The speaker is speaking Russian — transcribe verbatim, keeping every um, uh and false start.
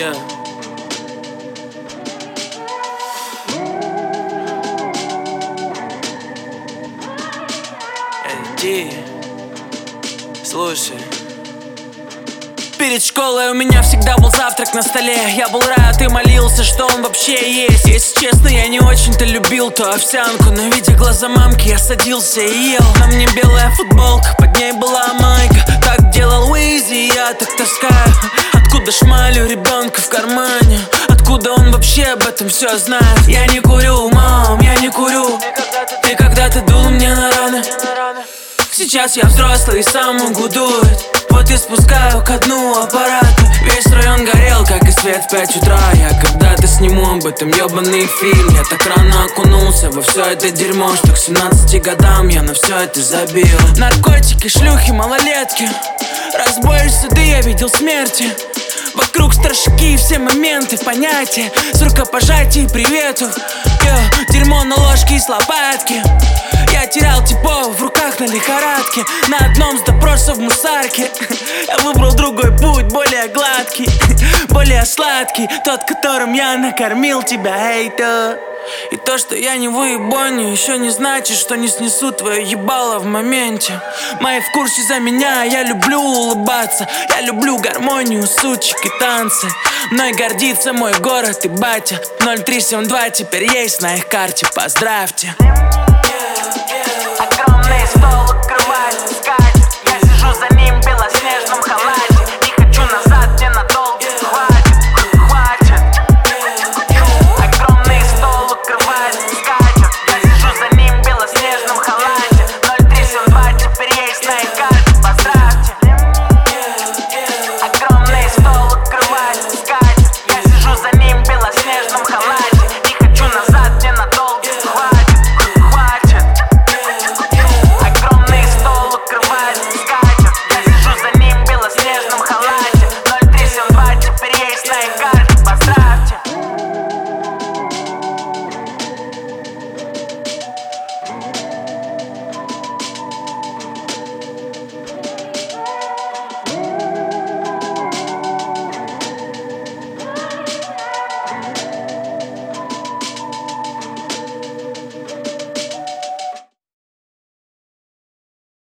Yeah. Эй, Ди, слушай. Перед школой у меня всегда был завтрак на столе. Я был рад и молился, что он вообще есть. Если честно, я не очень-то любил ту овсянку, но видя глаза мамки, я садился и ел. На мне белая футболка, под ней была майка. Так делал Уизи, я так таскаю. Откуда шмалю ребенка в кармане? Откуда он вообще об этом все знает? Я не курю, мам, я не курю. Ты когда-то дул мне на раны. Сейчас я взрослый и сам могу дуть. Вот и спускаю ко дну аппарата. Весь район горел, как и свет в пять утра. Я когда-то сниму об этом ёбаный фильм. Я так рано окунулся во все это дерьмо, что к семнадцати годам я на все это забил. Наркотики, шлюхи, малолетки, разбой, суды, я видел смерти. Вокруг страшки и все моменты, понятия с рукопожатий и приветов. Йо, дерьмо на ложке и с лопатки. Я терял типов в руках на лихорадке. На одном с допросов в мусарке. Я выбрал другой путь, более гладкий, более сладкий, тот, которым я накормил тебя, эй, то. И то, что я не выебоню, еще не значит, что не снесу твое ебало в моменте. Мои в курсе за меня, я люблю улыбаться. Я люблю гармонию, сучек и танцы. Мной гордится мой город и батя. Ноль три семь два теперь есть на их карте, поздравьте. Огромный стол, кровать, скатерть. Я сижу за ним в белоснежном халате.